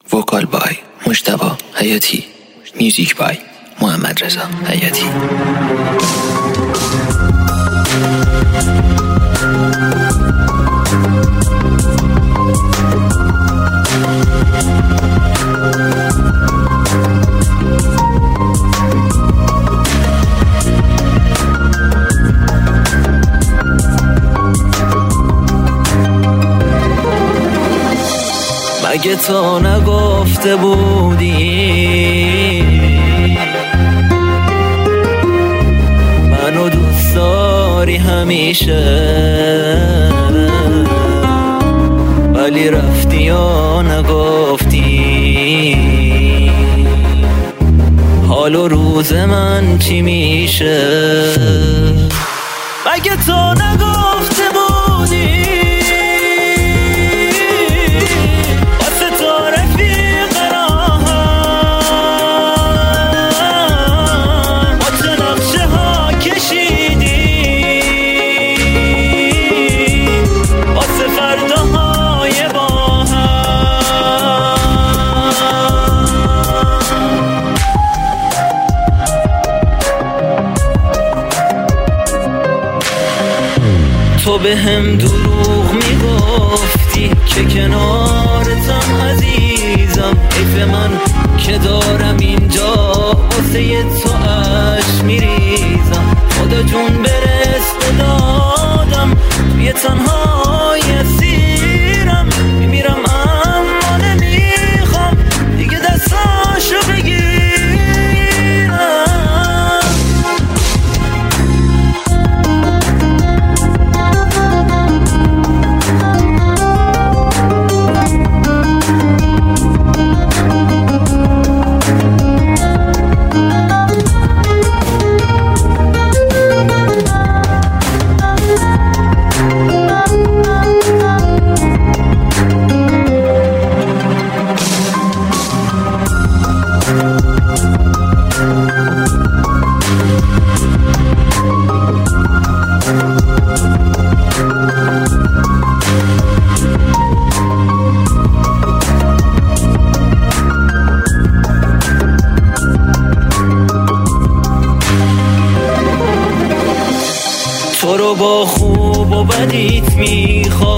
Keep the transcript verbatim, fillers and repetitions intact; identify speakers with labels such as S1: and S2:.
S1: وکال بای مجتبی حیاتی، میوزیک بای محمد رضا حیاتی.
S2: مگه تو نگفته بودی منو دوست داری همیشه، ولی رفتی و نگفتی حال و روز من چی میشه. مگه تو نگفته بودی تو به هم دروغ میگفتی که کنارتم عزیزم، حیف من که دارم اینجا واسه تو عشق میریزم. خدا جون برس به دادم توی تنهای اسیرم، میمیرم اما نمیخوام دیگه دستاشو بگیرم. تو رو با خوب و بدیت میخوام